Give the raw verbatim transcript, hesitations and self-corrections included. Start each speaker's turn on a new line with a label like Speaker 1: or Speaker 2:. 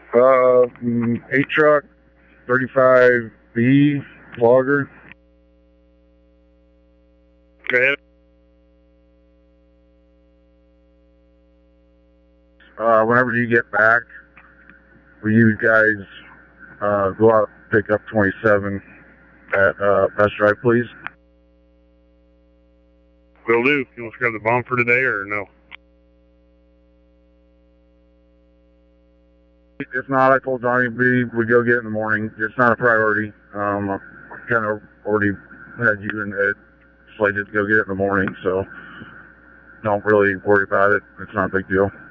Speaker 1: Uh, mm, eight truck, thirty-five B, logger.
Speaker 2: Go ahead.
Speaker 1: Uh, whenever you get back, will you guys uh, go out and pick up twenty-seven at uh, Best Drive, please?
Speaker 2: Will do. You want to grab the bomb for today or no?
Speaker 1: If not, I told Johnny B we'd go get it in the morning. It's not a priority. Um, I kind of already had you and Ed slated to go get it in the morning, so don't really worry about it. It's not a big deal.